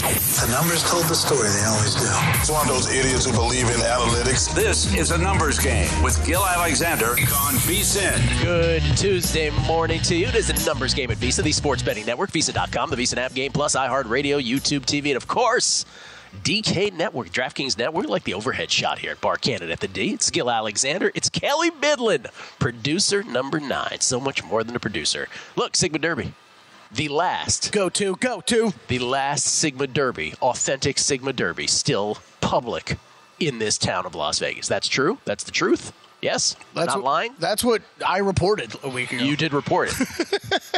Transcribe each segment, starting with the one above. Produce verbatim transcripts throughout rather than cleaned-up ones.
The numbers told the story. They always do. It's one of those idiots who believe in analytics. This is a numbers game with Gil Alexander on VSiN. Good Tuesday morning to you. It is a numbers game at Visa, the sports betting network, Visa dot com, the Visa app, Game Plus, iHeartRadio, YouTube T V, and of course, D K Network, DraftKings Network, like the overhead shot here at Bar Canada at the D. It's Gil Alexander. It's Kelly Bidlin, producer number nine. So much more than a producer. Look, Sigma Derby. The last. Go to, go to. The last Sigma Derby, authentic Sigma Derby, still public in this town of Las Vegas. That's true? That's the truth? Yes? That's Not what, lying? That's what I reported a week ago. You did report it.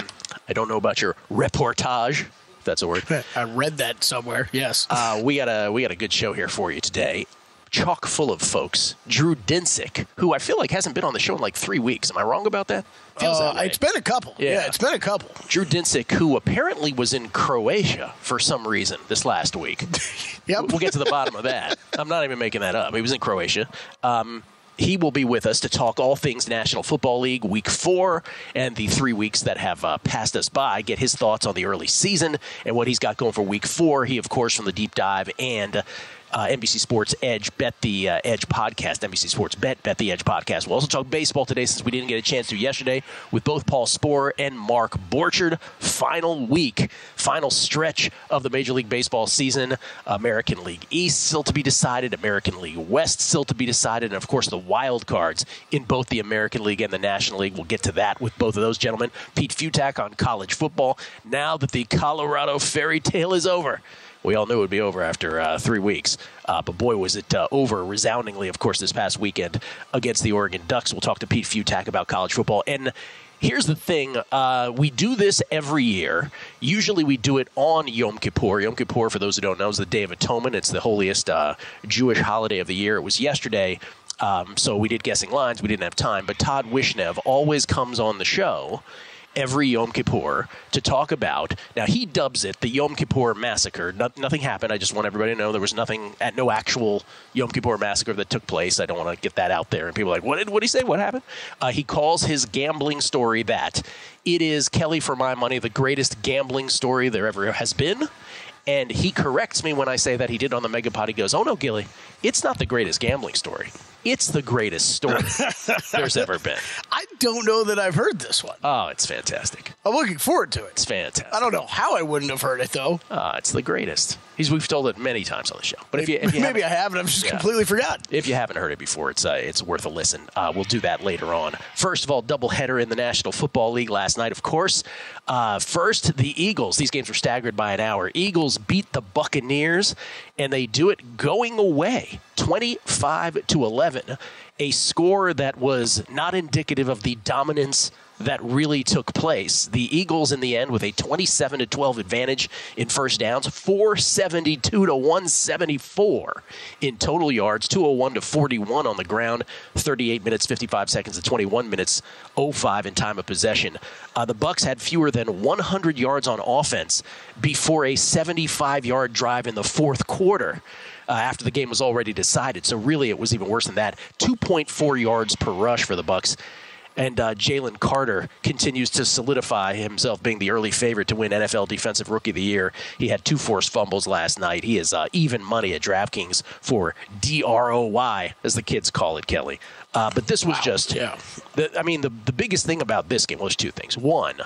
I don't know about your reportage. That's a word. I read that somewhere. Yes. Uh, we got a we got a good show here for you today. Chock full of folks. Drew Dinsick, who I feel like hasn't been on the show in like three weeks. Am I wrong about that? Feels uh, that way. It's been a couple. Yeah. yeah, it's been a couple. Drew Dinsick, who apparently was in Croatia for some reason this last week. Yep. We'll get to the bottom of that. I'm not even making that up. He was in Croatia. Um, He will be with us to talk all things National Football League Week four and the three weeks that have uh, passed us by, get his thoughts on the early season and what he's got going for Week four. He, of course, from the Deep Dive and uh, N B C Sports Edge, Bet the uh, Edge podcast, N B C Sports Bet, Bet the Edge podcast. We'll also talk baseball today since we didn't get a chance to yesterday with both Paul Sporer and Mark Borchard. Final week, final stretch of the Major League Baseball season. American League East still to be decided, American League West still to be decided, and of course the wild cards in both the American League and the National League. We'll get to that with both of those gentlemen. Pete Futak on college football. Now that the Colorado fairy tale is over. We all knew it would be over after uh, three weeks. Uh, but boy, was it uh, over resoundingly, of course, this past weekend against the Oregon Ducks. We'll talk to Pete Futak about college football. And here's the thing. Uh, we do this every year. Usually we do it on Yom Kippur. Yom Kippur, for those who don't know, is the Day of Atonement. It's the holiest uh, Jewish holiday of the year. It was yesterday. Um, so we did guessing lines. We didn't have time. But Todd Wishnev always comes on the show every Yom Kippur to talk about, now he dubs it the Yom Kippur Massacre. No, nothing happened. I just want everybody to know there was nothing, at no actual Yom Kippur Massacre that took place. I don't want to get that out there. And people are like, what did, what did he say? What happened? Uh, he calls his gambling story that it is, Kelly, for my money, the greatest gambling story there ever has been. And he corrects me when I say that. He did on the Megapod. He goes, oh, no, Gilly, it's not the greatest gambling story. It's the greatest story there's ever been. I don't know that I've heard this one. Oh, it's fantastic. I'm looking forward to it. It's fantastic. I don't know how I wouldn't have heard it, though. Oh, it's the greatest. He's, we've told it many times on the show. But if you, if you Maybe I haven't. I've just yeah. completely forgotten. If you haven't heard it before, it's uh, it's worth a listen. Uh, we'll do that later on. First of all, doubleheader in the National Football League last night, of course. Uh, first, the Eagles. These games were staggered by an hour. Eagles beat the Buccaneers, and they do it going away, twenty-five to eleven. A score that was not indicative of the dominance that really took place. The Eagles in the end with a twenty-seven to twelve advantage in first downs, four seventy-two to one seventy-four in total yards, two oh one to forty-one on the ground, thirty-eight minutes, fifty-five seconds to twenty-one minutes, oh five in time of possession. Uh, the Bucs had fewer than one hundred yards on offense before a seventy-five-yard drive in the fourth quarter. Uh, after the game was already decided. So really it was even worse than that. two point four yards per rush for the Bucs. And uh, Jalen Carter continues to solidify himself being the early favorite to win N F L Defensive Rookie of the Year. He had two forced fumbles last night. He is uh, even money at DraftKings for D R O Y, as the kids call it, Kelly. Uh, but this was wow. just, yeah. the, I mean, the, the biggest thing about this game was two things. One,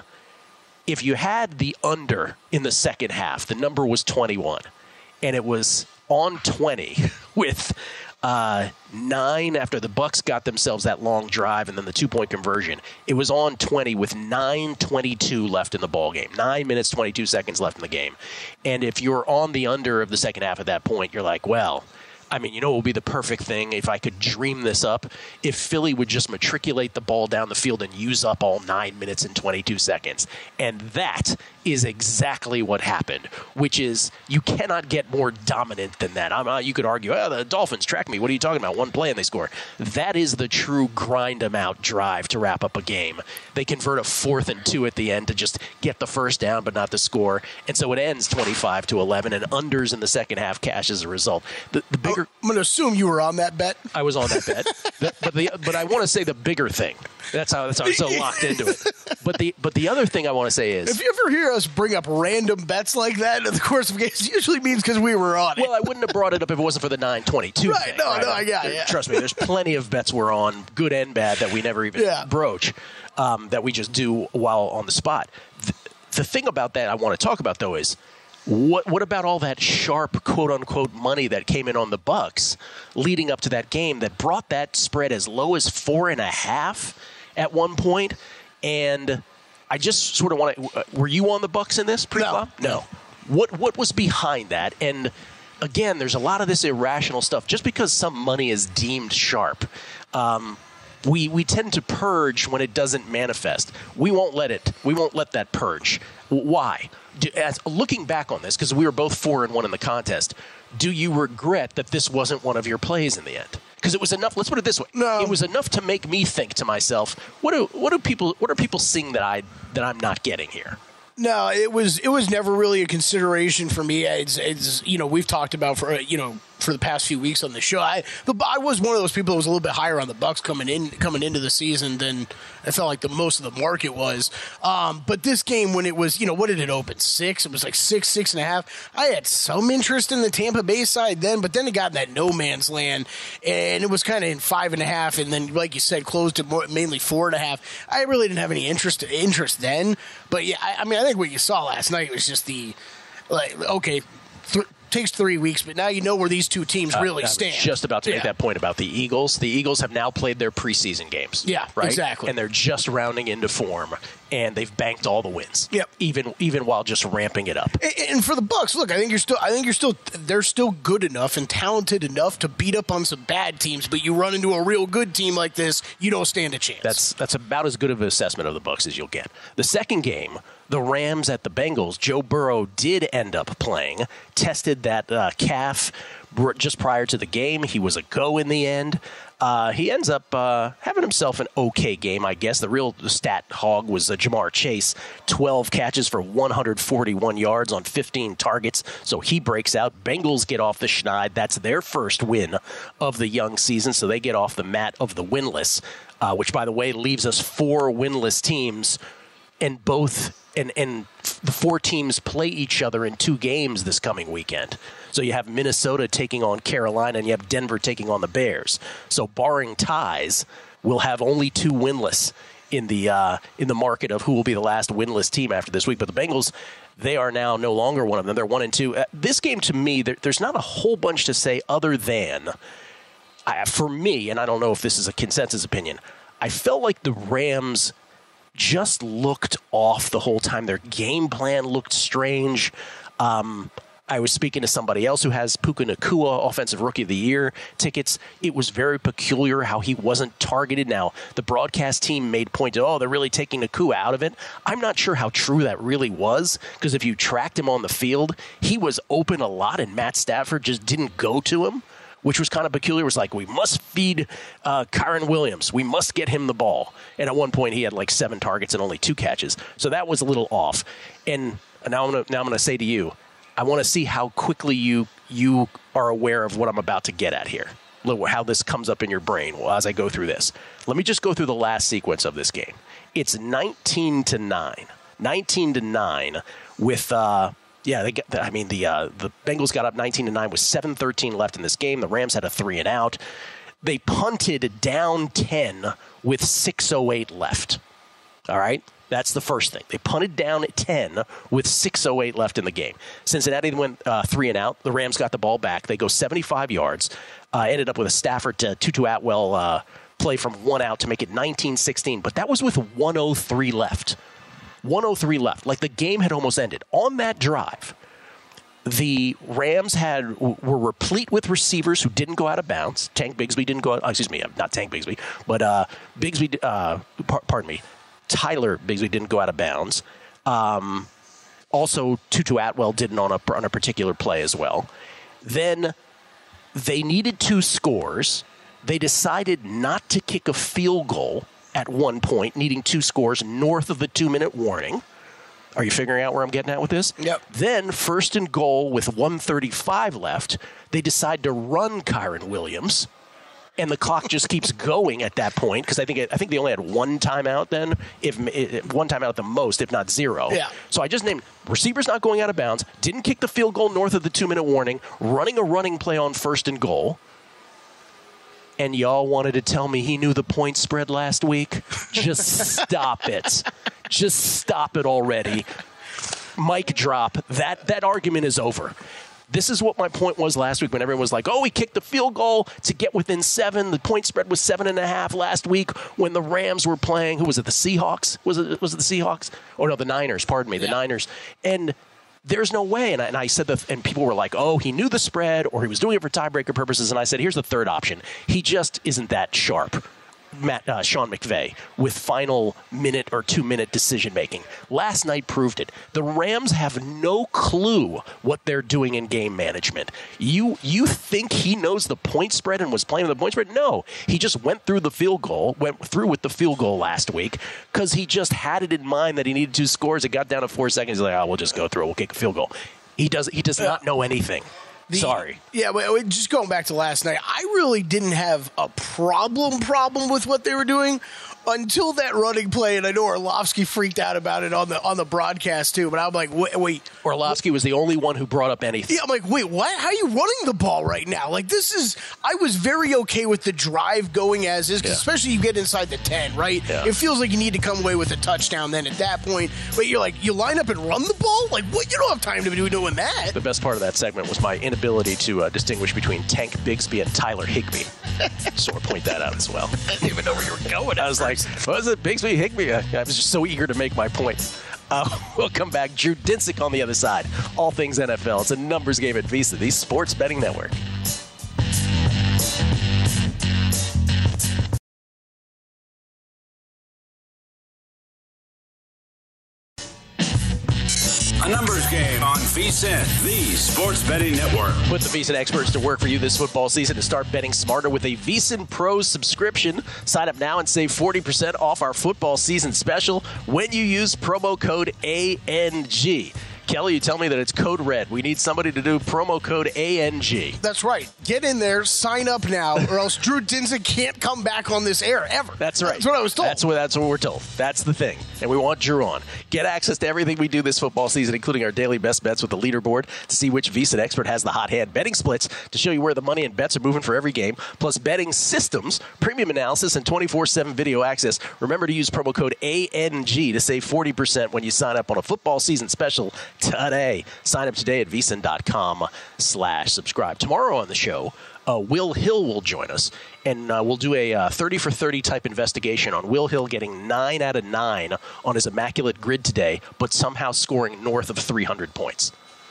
if you had the under in the second half, the number was twenty-one, and it was on twenty with uh, nine after the Bucs got themselves that long drive and then the two-point conversion. It was on twenty with nine twenty-two left in the ballgame. nine minutes, twenty-two seconds left in the game. And if you're on the under of the second half at that point, you're like, well, I mean, you know what would be the perfect thing if I could dream this up? If Philly would just matriculate the ball down the field and use up all nine minutes and twenty-two seconds. And that is exactly what happened, which is you cannot get more dominant than that. I'm, uh, you could argue, oh, the Dolphins track me. What are you talking about? One play and they score. That is the true grind-em-out drive to wrap up a game. They convert a fourth and two at the end to just get the first down but not the score. And so it ends twenty-five to eleven, and unders in the second half cash as a result. The, the bigger bigger. I'm going to assume you were on that bet. I was on that bet, the, but the but I want to say the bigger thing. That's how that's how I'm so locked into it. But the but the other thing I want to say is, if you ever hear us bring up random bets like that in the course of games, it usually means because we were on it. well, I wouldn't have brought it up if it wasn't for the nine twenty-two. Right, thing, no, right? no, I got it. Yeah. Trust me, there's plenty of bets we're on, good and bad, that we never even Yeah. broach, um, that we just do while on the spot. The, the thing about that I want to talk about, though, is what what about all that sharp, quote-unquote, money that came in on the Bucks leading up to that game that brought that spread as low as four and a half at one point? And I just sort of want to – were you on the Bucks in this pre-flop? No. No. What What was behind that? And – again, there's a lot of this irrational stuff. Just because some money is deemed sharp, um, we we tend to purge when it doesn't manifest. We won't let it. We won't let that purge. Why? Do, as looking back on this, because we were both four and one in the contest, do you regret that this wasn't one of your plays in the end? Because it was enough. Let's put it this way: No. it was enough to make me think to myself, what do what do people what are people seeing that I that I'm not getting here? No, it was it was never really a consideration for me. It's, it's you know we've talked about for you know for the past few weeks on the show. I the, I was one of those people that was a little bit higher on the Bucks coming in coming into the season than I felt like the most of the market was. Um, but this game, when it was you know what did it open six? It was like six six and a half. I had some interest in the Tampa Bay side then, but then it got in that no man's land, and it was kind of in five and a half, and then like you said, closed to more, mainly four and a half. I really didn't have any interest interest then, but yeah, I, I mean I think what you saw last night was just the like okay. Th- takes three weeks, but now you know where these two teams really Uh, I was stand. just about to make Yeah. that point about the Eagles. The Eagles have now played their preseason games. Yeah, right? exactly. And they're just rounding into form, and they've banked all the wins. Yep. Even even while just ramping it up. And, and for the Bucks, look, I think you're still, I think you're still, they're still good enough and talented enough to beat up on some bad teams. But you run into a real good team like this, you don't stand a chance. That's that's about as good of an assessment of the Bucks as you'll get. The second game, the Rams at the Bengals, Joe Burrow did end up playing, tested that uh, calf just prior to the game. He was a go in the end. Uh, he ends up uh, having himself an okay game, I guess. The real stat hog was uh, Jamar Chase, twelve catches for one hundred forty-one yards on fifteen targets. So he breaks out. Bengals get off the schneid. That's their first win of the young season, so they get off the mat of the winless, uh, which, by the way, leaves us four winless teams, and both and and the four teams play each other in two games this coming weekend. So you have Minnesota taking on Carolina, and you have Denver taking on the Bears. So barring ties, we'll have only two winless in the uh, in the market of who will be the last winless team after this week. But the Bengals, they are now no longer one of them. They're one and two. Uh, this game, to me, there, there's not a whole bunch to say other than, uh, for me, and I don't know if this is a consensus opinion, I felt like the Rams just looked off the whole time. Their game plan looked strange. Um, I was speaking to somebody else who has Puka Nacua Offensive Rookie of the Year tickets. It was very peculiar how he wasn't targeted. Now, the broadcast team made point to, oh, they're really taking Nacua out of it. I'm not sure how true that really was, because if you tracked him on the field, he was open a lot, and Matt Stafford just didn't go to him, which was kind of peculiar. It was like, we must feed uh, Kyren Williams. We must get him the ball. And at one point, he had like seven targets and only two catches. So that was a little off. And now I'm going to now I'm going to say to you, I want to see how quickly you you are aware of what I'm about to get at here, how this comes up in your brain as I go through this. Let me just go through the last sequence of this game. It's nineteen to nine. nineteen to nine with uh, yeah, they got, I mean the uh, the Bengals got up nineteen to nine with seven thirteen left in this game. The Rams had a three and out. They punted down ten with six oh eight left. All right? That's the first thing. They punted down at ten with six oh eight left in the game. Cincinnati went uh, three and out. The Rams got the ball back. They go seventy-five yards. Uh, ended up with a Stafford to Tutu Atwell uh, play from one out to make it nineteen sixteen. But that was with one oh three left. one oh three left. Like the game had almost ended. On that drive, the Rams had were replete with receivers who didn't go out of bounds. Tank Bigsby didn't go out. Excuse me, not Tank Bigsby, but uh, Bigsby. Uh, par- pardon me. Tyler Bigsby didn't go out of bounds. Um, also, Tutu Atwell didn't on a, on a particular play as well. Then they needed two scores. They decided not to kick a field goal at one point, needing two scores north of the two-minute warning. Are you figuring out where I'm getting at with this? Yep. Then, first and goal with one thirty-five left, they decide to run Kyron Williams. And the clock just keeps going at that point because I think it, I think they only had one timeout then, if it, one timeout at the most, if not zero. Yeah. So I just named receivers not going out of bounds, didn't kick the field goal north of the two-minute warning, running a running play on first and goal. And y'all wanted to tell me he knew the point spread last week? Just stop it. Just stop it already. Mic drop. That that argument is over. This is what my point was last week when everyone was like, oh, he kicked the field goal to get within seven. The point spread was seven and a half last week when the Rams were playing. Who was it? The Seahawks? Was it was it the Seahawks? Oh, no, the Niners. Pardon me, the yeah. Niners. And there's no way. And I, and I said that, and people were like, oh, he knew the spread or he was doing it for tiebreaker purposes. And I said, here's the third option. He just isn't that sharp. Matt, uh, Sean McVay with final minute or two-minute decision-making. Last night proved it. The Rams have no clue what they're doing in game management. You you think he knows the point spread and was playing with the point spread? No. He just went through the field goal, went through with the field goal last week because he just had it in mind that he needed two scores. It got down to four seconds. He's like, oh, we'll just go through it. We'll kick a field goal. He does, he does not know anything. The, Sorry. Yeah, but just going back to last night, I really didn't have a problem problem with what they were doing until that running play, and I know Orlovsky freaked out about it on the on the broadcast too. But I'm like, wait, wait. Orlovsky was the only one who brought up anything. Yeah, I'm like, wait, what? How are you running the ball right now? Like, this is. I was very okay with the drive going as is, because yeah. especially you get inside the ten, right? Yeah. It feels like you need to come away with a touchdown. Then at that point, but you're like, you line up and run the ball. Like, what? You don't have time to be doing that. The best part of that segment was my inability to uh, distinguish between Tank Bigsby and Tyler Higbee. So I point that out as well. I didn't even know where you were going. I was like, what was it, Bigsby, Higbee? I was just so eager to make my point. Uh, we'll come back. Drew Dinsick on the other side. All things N F L. It's a numbers game at Visa, the Sports Betting Network. A numbers game on VSiN, the Sports Betting Network. Put the VSiN experts to work for you this football season to start betting smarter with a VSiN Pro subscription. Sign up now and save forty percent off our football season special when you use promo code A N G. Kelly, you tell me that it's code red. We need somebody to do promo code A N G. That's right. Get in there, sign up now, or else Drew Dinsick can't come back on this air ever. That's right. That's what I was told. That's what, that's what we're told. That's the thing. And we want Drew on. Get access to everything we do this football season, including our daily best bets with the leaderboard to see which VSiN expert has the hot hand, betting splits to show you where the money and bets are moving for every game, plus betting systems, premium analysis, and twenty-four seven video access. Remember to use promo code A N G to save forty percent when you sign up on a football season special today. Sign up today at VSiN.com slash subscribe. Tomorrow on the show, uh, Will Hill will join us, and uh, we'll do a uh, thirty for thirty type investigation on Will Hill getting nine out of nine on his immaculate grid today, but somehow scoring north of three hundred points.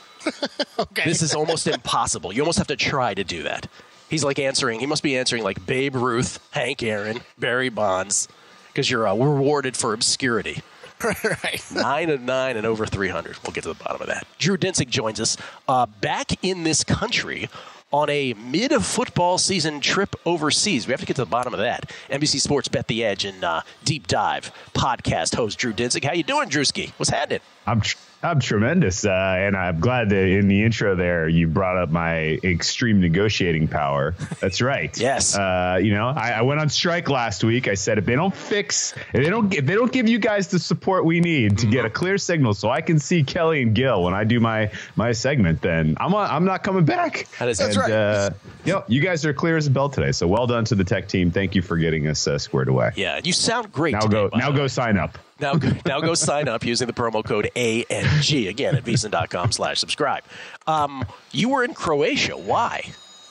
Okay. This is almost impossible. You almost have to try to do that. He's like answering, he must be answering like Babe Ruth, Hank Aaron, Barry Bonds, because you're uh, rewarded for obscurity. Right. Nine and nine and over three hundred. We'll get to the bottom of that. Drew Dinsick joins us uh, back in this country on a mid-football season trip overseas. We have to get to the bottom of that. N B C Sports Bet the Edge and uh, Deep Dive podcast host Drew Dinsick. How you doing, Drewski? What's happening? I'm tr- I'm tremendous, uh, and I'm glad that in the intro there you brought up my extreme negotiating power. That's right. Yes. Uh, you know, I, I went on strike last week. I said if they don't fix, if they don't, if they don't give you guys the support we need to get a clear signal, so I can see Kelly and Gil when I do my my segment, then I'm on, I'm not coming back. That is and, that's right. Uh, you know, you guys are clear as a bell today. So well done to the tech team. Thank you for getting us uh, squared away. Yeah, you sound great. Now today, go. Now go sign up. Now, now go sign up using the promo code A N G, again, at VSiN.com slash subscribe. Um, you were in Croatia. Why?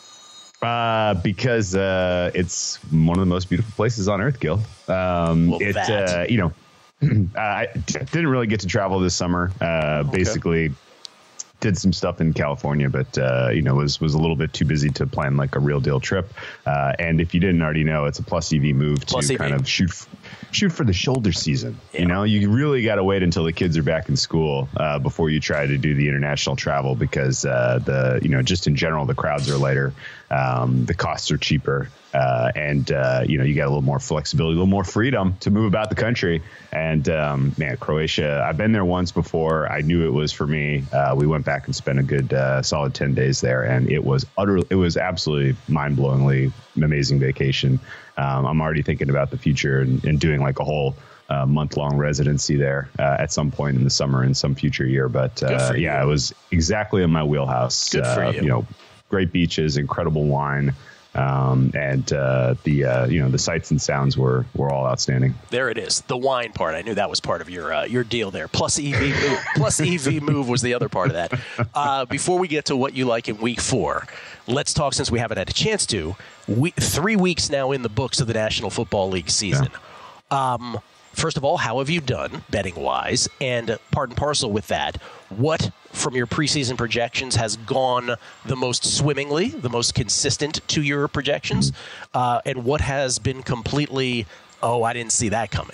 Uh, because uh, it's one of the most beautiful places on earth, Gil. Um, well, it, that. Uh, you know, I didn't really get to travel this summer. Uh, okay. Basically, did some stuff in California, but, uh, you know, was was a little bit too busy to plan like a real deal trip. Uh, and if you didn't already know, it's a Plus E V move Plus to E V. kind of shoot f- shoot for the shoulder season. Yeah. You know, you really got to wait until the kids are back in school uh, before you try to do the international travel, because uh, the, you know, just in general, the crowds are lighter. Um, the costs are cheaper. Uh, and, uh, you know, you got a little more flexibility, a little more freedom to move about the country. And, um, man, Croatia, I've been there once before. I knew it was for me. Uh, we went back and spent a good uh, solid ten days there. And it was utterly, it was absolutely mind-blowingly amazing vacation. Um, I'm already thinking about the future and, and doing like a whole uh, month-long residency there uh, at some point in the summer in some future year. But, uh, yeah, it was exactly in my wheelhouse. Good for uh, you. You know, great beaches, incredible wine. Um, and, uh, the, uh, you know, the sights and sounds were, were all outstanding. There it is. The wine part. I knew that was part of your, uh, your deal there. Plus E V move, plus E V move was the other part of that. Uh, before we get to what you like in week four, let's talk, since we haven't had a chance to, we, three weeks now in the books of the National Football League season. Yeah. Um, First of all, how have you done betting-wise? And part and parcel with that, what from your preseason projections has gone the most swimmingly, the most consistent to your projections? Uh, and what has been completely, oh, I didn't see that coming?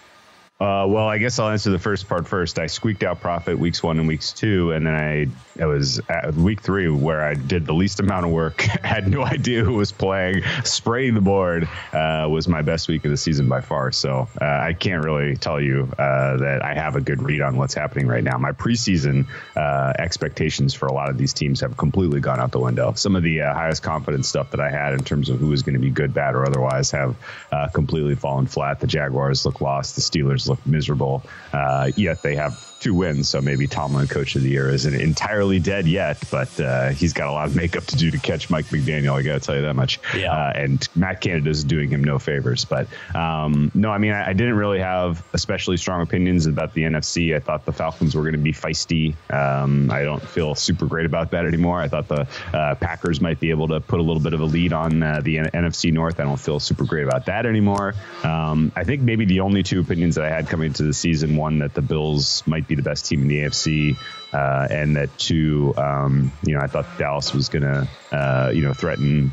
Uh, well, I guess I'll answer the first part first. I squeaked out profit weeks one and weeks two, and then I it was at week three where I did the least amount of work, had no idea who was playing, spraying the board uh, was my best week of the season by far. So uh, I can't really tell you uh, that I have a good read on what's happening right now. My preseason uh, expectations for a lot of these teams have completely gone out the window. Some of the uh, highest confidence stuff that I had in terms of who was going to be good, bad, or otherwise have uh, completely fallen flat. The Jaguars look lost. The Steelers look miserable, uh, yet they have two wins. So maybe Tomlin, coach of the year, isn't entirely dead yet, but uh, he's got a lot of makeup to do to catch Mike McDaniel. I got to tell you that much. Yeah. Uh, and Matt Canada is doing him no favors. But um, no, I mean, I, I didn't really have especially strong opinions about the N F C. I thought the Falcons were going to be feisty. Um, I don't feel super great about that anymore. I thought the uh, Packers might be able to put a little bit of a lead on uh, the N- NFC North. I don't feel super great about that anymore. Um, I think maybe the only two opinions that I had coming into the season, one, that the Bills might be the best team in the A F C, uh, and that two, um, you know, I thought Dallas was going to, uh, you know, threaten,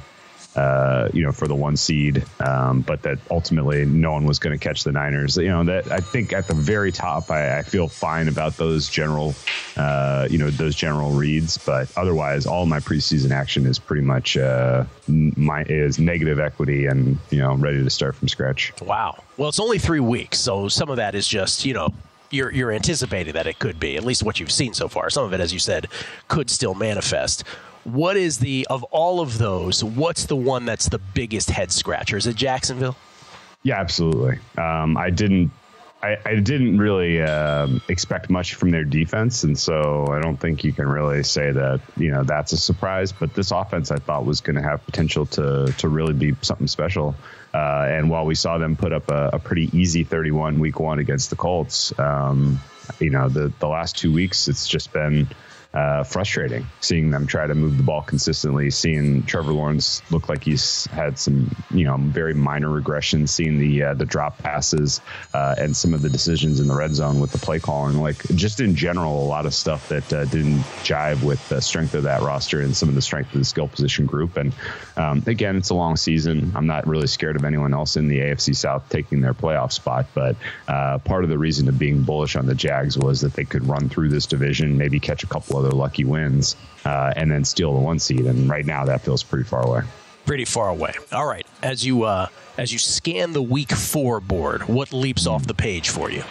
uh, you know, for the one seed, um, but that ultimately no one was going to catch the Niners. You know, that I think at the very top, I, I feel fine about those general, uh, you know, those general reads, but otherwise, all my preseason action is pretty much uh, my is negative equity and, you know, ready to start from scratch. Wow. Well, it's only three weeks, so some of that is just, you know, You're, you're anticipating that it could be, at least what you've seen so far. Some of it, as you said, could still manifest. What is the, of all of those, what's the one that's the biggest head scratcher? Is it Jacksonville? Yeah, absolutely. Um, I didn't, I, I didn't really um, expect much from their defense, and so I don't think you can really say that, you know, that's a surprise. But this offense, I thought, was going to have potential to to really be something special. Uh, and while we saw them put up a, a pretty easy thirty-one week one against the Colts, um, you know, the the last two weeks it's just been uh, frustrating seeing them try to move the ball consistently, seeing Trevor Lawrence look like he's had some, you know, very minor regressions, seeing the uh, the drop passes uh, and some of the decisions in the red zone with the play calling, like just in general, a lot of stuff that uh, didn't jive with the strength of that roster and some of the strength of the skill position group. And um, again, it's a long season. I'm not really scared of anyone else in the A F C South taking their playoff spot, but uh, part of the reason of being bullish on the Jags was that they could run through this division, maybe catch a couple other lucky wins, uh, and then steal the one seed. And right now that feels pretty far away. Pretty far away. All right. As you uh, as you scan the week four board, what leaps off the page for you?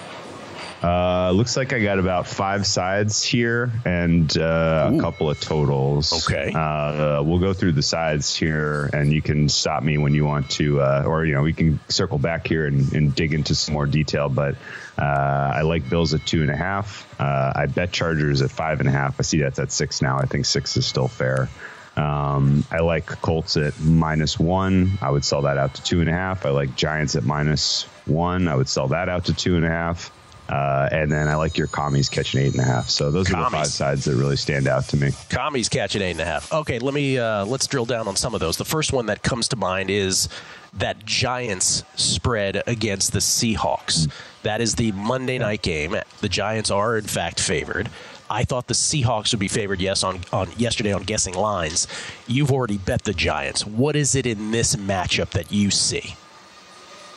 Uh, looks like I got about five sides here and uh, a couple of totals. Okay. Uh, we'll go through the sides here, and you can stop me when you want to, uh, or, you know, we can circle back here and, and dig into some more detail. But uh, I like Bills at two and a half. Uh, I bet Chargers at five and a half. I see that's at six now. I think six is still fair. Um, I like Colts at minus one. I would sell that out to two and a half. I like Giants at minus one. I would sell that out to two and a half. Uh, and then I like your commies catching eight and a half. So those commies. are the five sides that really stand out to me. Commies catching eight and a half. Okay, let me uh, let's drill down on some of those. The first one that comes to mind is that Giants spread against the Seahawks. Mm. That is the Monday night game. The Giants are in fact favored. I thought the Seahawks would be favored, yes, on, on yesterday on Guessing Lines. You've already bet the Giants. What is it in this matchup that you see?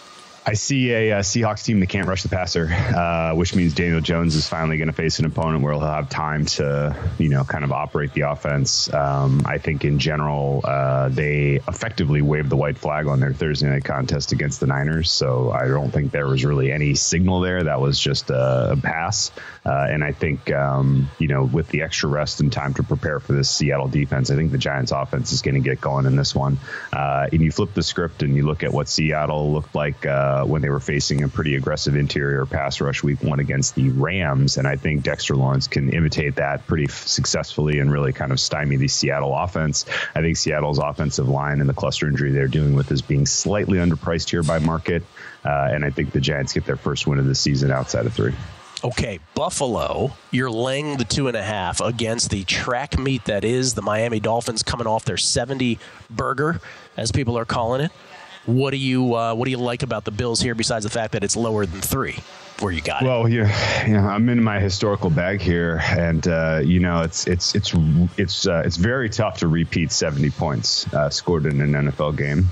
I see a, a Seahawks team that can't rush the passer, uh, which means Daniel Jones is finally going to face an opponent where he'll have time to, you know, kind of operate the offense. Um, I think in general, uh, they effectively waved the white flag on their Thursday night contest against the Niners. So I don't think there was really any signal there. That was just a, a pass. Uh, and I think, um, you know, with the extra rest and time to prepare for this Seattle defense, I think the Giants offense is going to get going in this one. Uh, and you flip the script and you look at what Seattle looked like uh, when they were facing a pretty aggressive interior pass rush week one against the Rams. And I think Dexter Lawrence can imitate that pretty f- successfully and really kind of stymie the Seattle offense. I think Seattle's offensive line and the cluster injury they're dealing with is being slightly underpriced here by market. Uh, and I think the Giants get their first win of the season outside of three. Okay, Buffalo, you're laying the two and a half against the track meet that is the Miami Dolphins coming off their seventy burger, as people are calling it. What do you uh, what do you like about the Bills here besides the fact that it's lower than three? Where you got well, it? Well, yeah, you know, I'm in my historical bag here, and uh, you know, it's it's it's it's uh, it's very tough to repeat seventy points uh, scored in an N F L game.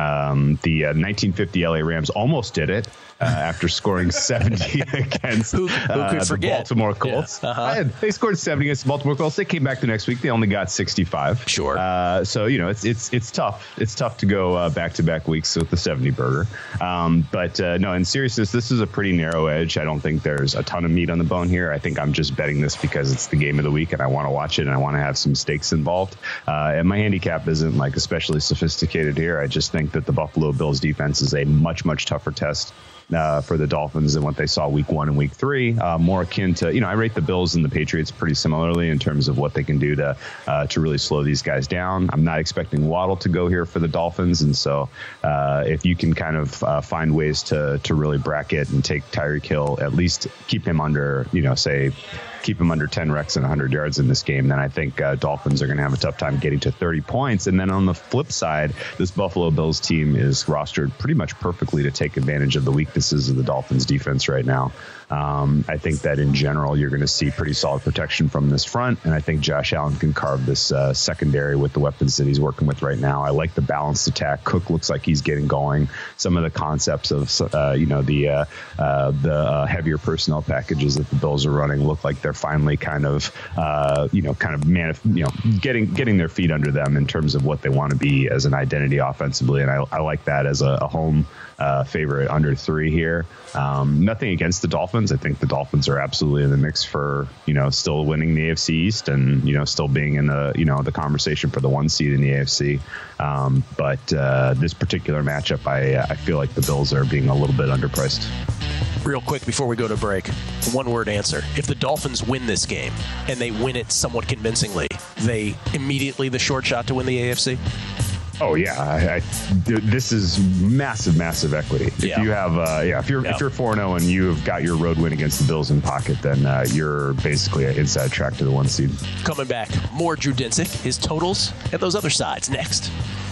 Um, the uh, nineteen fifty L A Rams almost did it. Uh, after scoring seventy against who, who uh, could the forget? Baltimore Colts. Yeah. Uh-huh. They scored seventy against the Baltimore Colts. They came back the next week. They only got sixty-five. Sure. Uh, so, you know, it's it's it's tough. It's tough to go uh, back-to-back weeks with the seventy burger. Um, but, uh, no, in seriousness, this is a pretty narrow edge. I don't think there's a ton of meat on the bone here. I think I'm just betting this because it's the game of the week and I want to watch it and I want to have some stakes involved. Uh, and my handicap isn't, like, especially sophisticated here. I just think that the Buffalo Bills defense is a much, much tougher test Uh, for the Dolphins than what they saw week one and week three. Uh, more akin to, you know, I rate the Bills and the Patriots pretty similarly in terms of what they can do to uh, to really slow these guys down. I'm not expecting Waddle to go here for the Dolphins. And so uh, if you can kind of uh, find ways to to really bracket and take Tyreek Hill, at least keep him under, you know, say, keep him under ten recs and one hundred yards in this game, then I think uh, Dolphins are going to have a tough time getting to thirty points. And then on the flip side, this Buffalo Bills team is rostered pretty much perfectly to take advantage of the weaknesses of the Dolphins defense right now. Um, I think that in general, you're going to see pretty solid protection from this front. And I think Josh Allen can carve this uh, secondary with the weapons that he's working with right now. I like the balanced attack. Cook looks like he's getting going. Some of the concepts of, uh, you know, the uh, uh, the uh, heavier personnel packages that the Bills are running look like they're finally kind of, uh, you know, kind of, manif- you know, getting getting their feet under them in terms of what they want to be as an identity offensively. And I, I like that as a, a home uh, favorite under three here. Um, nothing against the Dolphins. I think the Dolphins are absolutely in the mix for, you know, still winning the A F C East and, you know, still being in the, you know, the conversation for the one seed in the A F C. Um, but uh, this particular matchup, I, I feel like the Bills are being a little bit underpriced. Real quick before we go to break, one word answer. If the Dolphins win this game and they win it somewhat convincingly, they immediately the short shot to win the A F C? Oh yeah, I, I, this is massive, massive equity. If yeah. you have, uh, yeah, if you're yeah. if you're four and zero and you've got your road win against the Bills in pocket, then uh, you're basically an inside track to the one seed. Coming back, more Drew Dinsick, his totals, and those other sides next.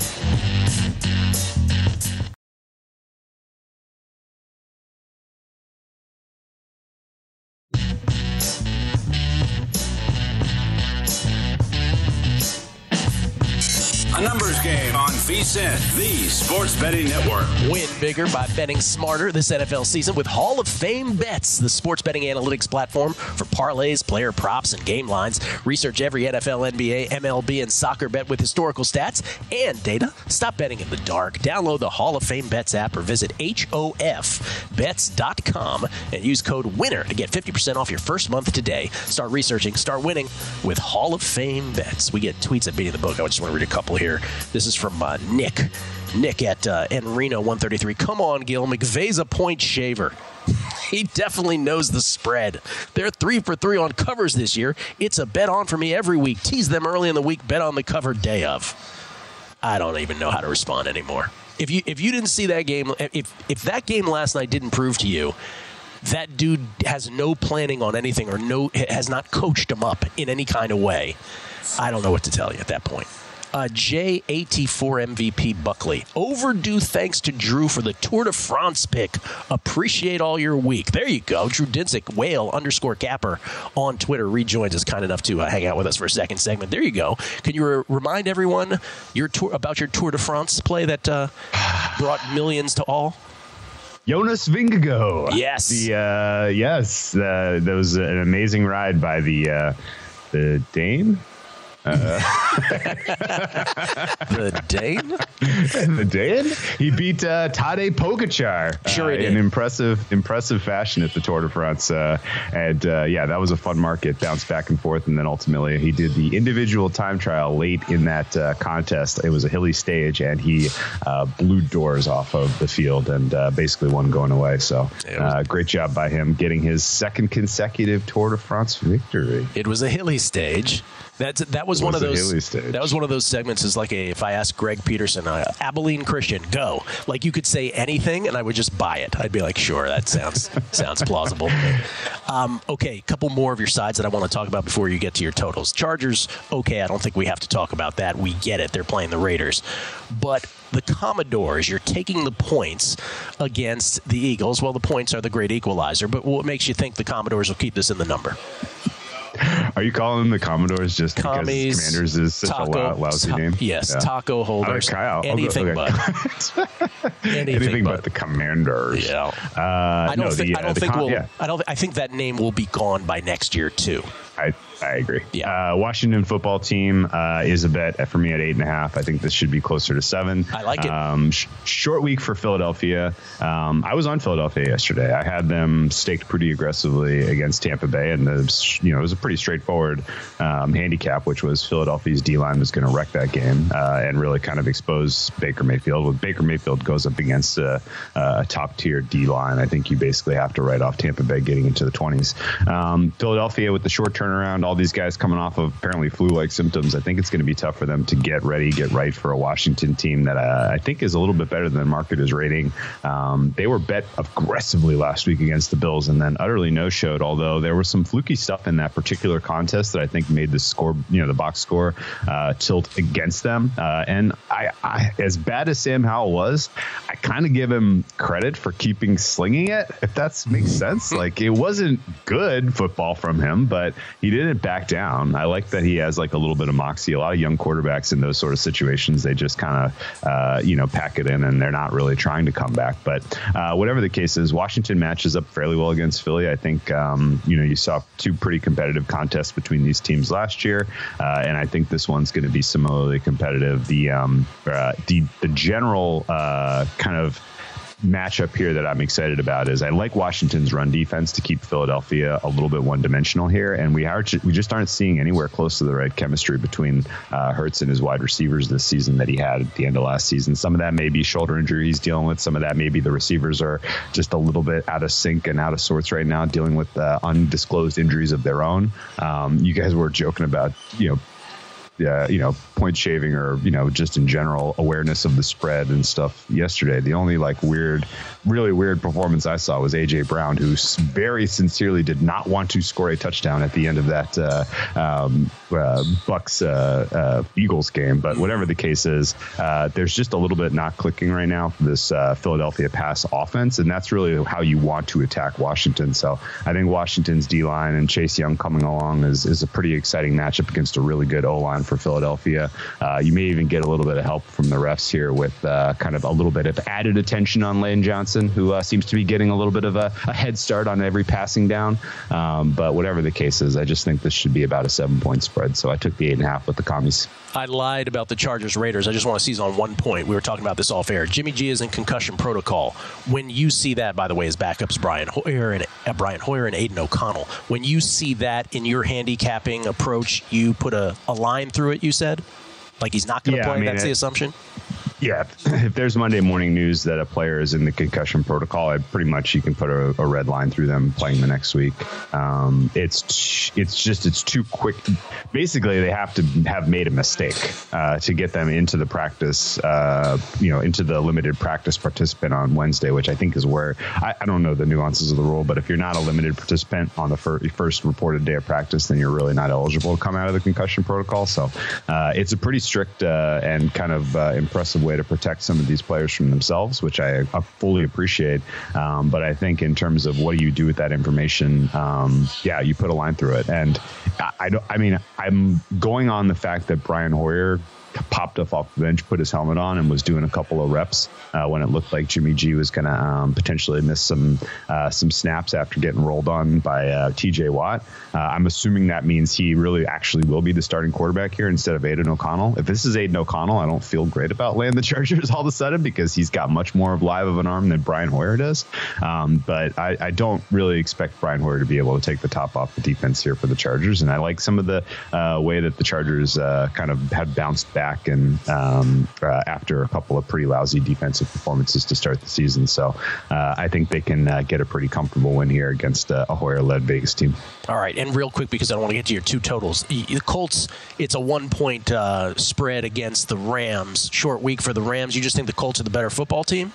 A numbers game on V S I N, the Sports Betting Network. Win bigger by betting smarter this N F L season with Hall of Fame Bets, the sports betting analytics platform for parlays, player props, and game lines. Research every N F L, N B A, M L B, and soccer bet with historical stats and data. Stop betting in the dark. Download the Hall of Fame Bets app or visit H O F bets dot com and use code WINNER to get fifty percent off your first month today. Start researching, start winning with Hall of Fame Bets. We get tweets at Beating the Book. I just want to read a couple here. This is from uh, Nick. Nick at uh, Enreno one thirty-three. Come on, Gil. McVay's a point shaver. He definitely knows the spread. They're three for three on covers this year. It's a bet on for me every week. Tease them early in the week. Bet on the cover day of. I don't even know how to respond anymore. If you if you didn't see that game, if if that game last night didn't prove to you that dude has no planning on anything or no has not coached him up in any kind of way, I don't know what to tell you at that point. Uh, J eighty-four M V P Buckley. Overdue thanks to Drew for the Tour de France pick. Appreciate all your week. There you go. Drew Dinsick, whale underscore capper on Twitter, rejoins us, kind enough to uh, hang out with us for a second segment. There you go. Can you re- remind everyone your tour, about your Tour de France play that uh, brought millions to all? Jonas Vingegaard. Yes. The uh, yes, uh, that was an amazing ride by the uh, the Dane. Uh, the Dane? the Dane? He beat uh, Tadej Pogacar sure he uh, did. in impressive, impressive fashion at the Tour de France. Uh, and uh, yeah, that was a fun market, bounced back and forth. And then ultimately he did the individual time trial late in that uh, contest. It was a hilly stage and he uh, blew doors off of the field and uh, basically won going away. So uh, great job by him getting his second consecutive Tour de France victory. It was a hilly stage. That's that was It one was of a those. hilly stage. That was one of those segments. Is like a if I asked Greg Peterson, uh, Abilene Christian, go. Like you could say anything, and I would just buy it. I'd be like, sure, that sounds sounds plausible. Um, okay, a couple more of your sides that I want to talk about before you get to your totals. Chargers. Okay, I don't think we have to talk about that. We get it. They're playing the Raiders, but the Commodores. You're taking the points against the Eagles. Well, the points are the great equalizer. But what makes you think the Commodores will keep this in the number? Are you calling them the Commodores just Commies, because Commanders is such taco, a lousy ta- name? Yes, Yeah. taco holders. Oh, Kyle. Anything Okay. but. anything, Anything but. but the Commanders. Yeah. Uh, I don't no, think. the, I uh, don't the think com- we'll. yeah. I don't. I think that name will be gone by next year too. I I agree. Yeah. Uh, Washington football team uh, is a bet for me at eight and a half. I think this should be closer to seven. I like it. Um, sh- short week for Philadelphia. Um, I was on Philadelphia yesterday. I had them staked pretty aggressively against Tampa Bay, and the, you know it was a pretty straightforward um, handicap, which was Philadelphia's D line was going to wreck that game uh, and really kind of expose Baker Mayfield. When Baker Mayfield goes up against a, a top tier D line, I think you basically have to write off Tampa Bay getting into the twenties. Um, Philadelphia with the short turnaround. All these guys coming off of apparently flu-like symptoms. I think it's going to be tough for them to get ready, get right for a Washington team that uh, I think is a little bit better than the market is rating. Um, they were bet aggressively last week against the Bills and then utterly no-showed, although there was some fluky stuff in that particular contest that I think made the score, you know, the box score uh, tilt against them. Uh, and I, I, as bad as Sam Howell was, I kind of give him credit for keeping slinging it, if that makes sense. Like, it wasn't good football from him, but he didn't back down. I like that he has like a little bit of moxie. A lot of young quarterbacks in those sort of situations, they just kind of, uh, you know, pack it in and they're not really trying to come back. But uh, whatever the case is, Washington matches up fairly well against Philly. I think, um, you know, you saw two pretty competitive contests between these teams last year. Uh, and I think this one's going to be similarly competitive. The, um, uh, the, the general uh, kind of matchup here that I'm excited about is I like Washington's run defense to keep Philadelphia a little bit one-dimensional here, and we are we just aren't seeing anywhere close to the right chemistry between uh, Hurts and his wide receivers this season that he had at the end of last season. Some of that may be shoulder injury he's dealing with. Some of that maybe the receivers are just a little bit out of sync and out of sorts right now, dealing with uh, undisclosed injuries of their own. Um, you guys were joking about, you know, Uh, you know, point shaving or, you know, just in general awareness of the spread and stuff yesterday. The only like weird, really weird performance I saw was A J Brown, who very sincerely did not want to score a touchdown at the end of that uh, um, uh, Bucks uh, uh, Eagles game. But whatever the case is, uh, there's just a little bit not clicking right now for this uh, Philadelphia pass offense. And that's really how you want to attack Washington. So I think Washington's D line and Chase Young coming along is, is a pretty exciting matchup against a really good O line for Philadelphia. Uh, you may even get a little bit of help from the refs here with uh, kind of a little bit of added attention on Lane Johnson, who uh, seems to be getting a little bit of a, a head start on every passing down. Um, but whatever the case is, I just think this should be about a seven point spread. So I took the eight and a half with the commies. I lied about the Chargers Raiders. I just want to seize on one point. We were talking about this off air. Jimmy G is in concussion protocol. When you see that, by the way, his backups Brian Hoyer and uh, Brian Hoyer and Aiden O'Connell. When you see that in your handicapping approach, you put a, a line through it. You said, like he's not going to Yeah, play. I mean, That's it, the assumption. Yeah, if there's Monday morning news that a player is in the concussion protocol, I pretty much you can put a, a red line through them playing the next week. Um, it's it's just it's too quick. Basically, they have to have made a mistake uh, to get them into the practice, uh, you know, into the limited practice participant on Wednesday, which I think is where I, I don't know the nuances of the rule, but if you're not a limited participant on the fir- first reported day of practice, then you're really not eligible to come out of the concussion protocol. So uh, it's a pretty strict uh, and kind of uh, impressive way to protect some of these players from themselves, which I uh, fully appreciate. Um, but I think in terms of what do you do with that information, um, yeah, you put a line through it. And I, I don't, I mean, I'm going on the fact that Brian Hoyer popped up off the bench, put his helmet on, and was doing a couple of reps uh, when it looked like Jimmy G was going to um, potentially miss some uh, some snaps after getting rolled on by uh, T J Watt. Uh, I'm assuming that means he really actually will be the starting quarterback here instead of Aiden O'Connell. If this is Aiden O'Connell, I don't feel great about laying the Chargers all of a sudden because he's got much more of live of an arm than Brian Hoyer does. Um, but I, I don't really expect Brian Hoyer to be able to take the top off the defense here for the Chargers. And I like some of the uh, way that the Chargers uh, kind of have bounced back and um, uh, after a couple of pretty lousy defensive performances to start the season. So uh, I think they can uh, get a pretty comfortable win here against uh, a Hoyer-led Vegas team. All right, and real quick, because I don't want to get to your two totals. The Colts, it's a one-point uh, spread against the Rams. Short week for the Rams. You just think the Colts are the better football team?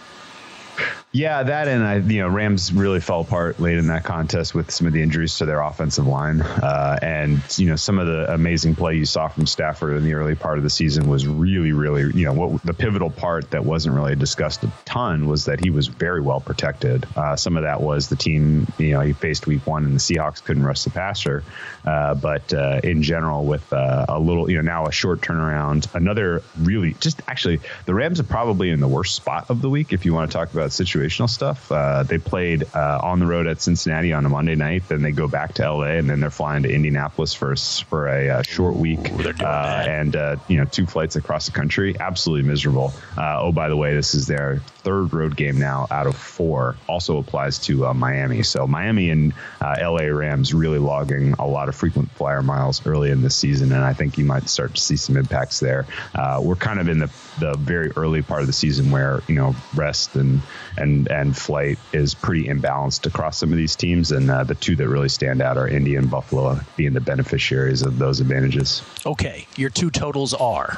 Yeah, that and I, you know, Rams really fell apart late in that contest with some of the injuries to their offensive line, uh, and you know, some of the amazing play you saw from Stafford in the early part of the season was really, really, you know, what the pivotal part that wasn't really discussed a ton was that he was very well protected. Uh, some of that was the team, you know, he faced week one and the Seahawks couldn't rush the passer, uh, but uh, in general, with uh, a little, you know, now a short turnaround, another really just actually the Rams are probably in the worst spot of the week if you want to talk about situational stuff. Uh, they played uh, on the road at Cincinnati on a Monday night, then they go back to L A, and then they're flying to Indianapolis for for a uh, short week. Ooh, uh, and uh, you know, two flights across the country, absolutely miserable. Uh, oh, by the way, this is their third road game now out of four. Also applies to uh, Miami. So Miami and uh, L A Rams really logging a lot of frequent flyer miles early in this season, and I think you might start to see some impacts there. Uh, we're kind of in the the very early part of the season where, you know, rest and and and flight is pretty imbalanced across some of these teams, and uh, the two that really stand out are Indy and Buffalo being the beneficiaries of those advantages. Okay, your two totals are?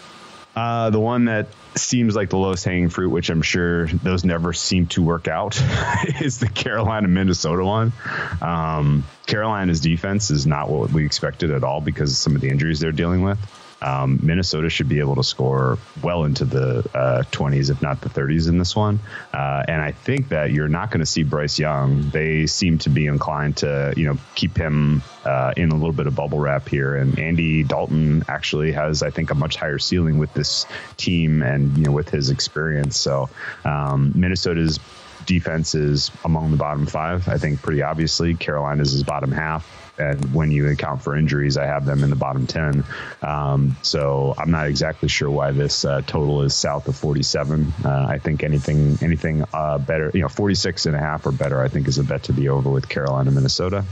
Uh, the one that seems like the lowest hanging fruit, which I'm sure those never seem to work out, is the Carolina-Minnesota one. Um, Carolina's defense is not what we expected at all because of some of the injuries they're dealing with. Um, Minnesota should be able to score well into the uh, twenties, if not the thirties in this one. Uh, and I think that you're not going to see Bryce Young. They seem to be inclined to, you know, keep him uh, in a little bit of bubble wrap here. And Andy Dalton actually has, I think, a much higher ceiling with this team and, you know, with his experience. So um, Minnesota's defense is among the bottom five, I think, pretty obviously. Carolina's is bottom half. And when you account for injuries, I have them in the bottom ten. Um, so I'm not exactly sure why this uh, total is south of forty-seven. Uh, I think anything anything uh, better, you know, forty-six and a half or better, I think is a bet to be over with Carolina, Minnesota.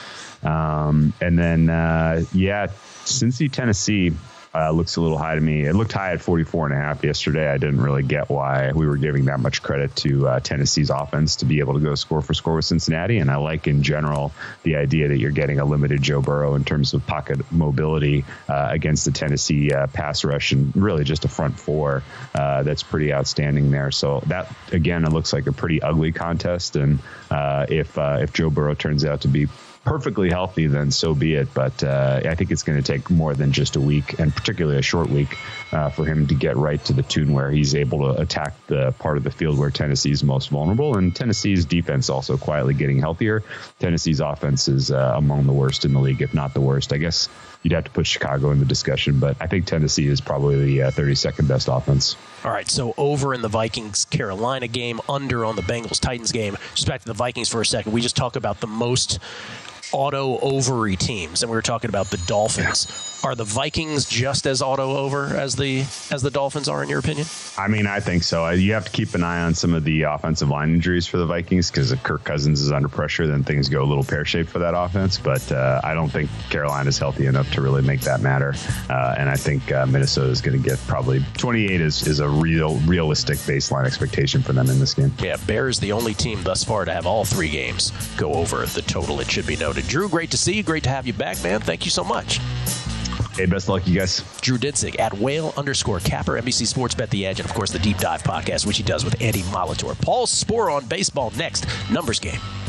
Um, and then, uh, yeah, Cincy, Tennessee. Uh, looks a little high to me. It looked high at forty-four and a half yesterday. I didn't really get why we were giving that much credit to uh, Tennessee's offense to be able to go score for score with Cincinnati. And I like in general the idea that you're getting a limited Joe Burrow in terms of pocket mobility uh, against the Tennessee uh, pass rush and really just a front four uh, that's pretty outstanding there. So that, again, it looks like a pretty ugly contest. And uh, if uh, if Joe Burrow turns out to be perfectly healthy, then so be it. But uh, I think it's going to take more than just a week, and particularly a short week, uh, for him to get right to the tune where he's able to attack the part of the field where Tennessee is most vulnerable. And Tennessee's defense also quietly getting healthier. Tennessee's offense is uh, among the worst in the league, if not the worst. I guess you'd have to put Chicago in the discussion, but I think Tennessee is probably the uh, thirty-second best offense. All right, so over in the Vikings-Carolina game, under on the Bengals-Titans game. Just back to the Vikings for a second. We just talk about the most auto ovary teams, and we were talking about the Dolphins. Are the Vikings just as auto over as the as the Dolphins are, in your opinion? I mean, I think so. You have to keep an eye on some of the offensive line injuries for the Vikings, because if Kirk Cousins is under pressure, then things go a little pear-shaped for that offense. But uh, I don't think Carolina's healthy enough to really make that matter. Uh, and I think uh, Minnesota is going to get probably twenty-eight is, is a real realistic baseline expectation for them in this game. Yeah, Bears the only team thus far to have all three games go over the total, it should be noted. Drew, great to see you. Great to have you back, man. Thank you so much. Hey, best of luck, you guys. Drew Dinsick at whale underscore capper, N B C Sports Bet the Edge, and of course the Deep Dive podcast, which he does with Andy Molitor. Paul Sporer on baseball next. Numbers Game.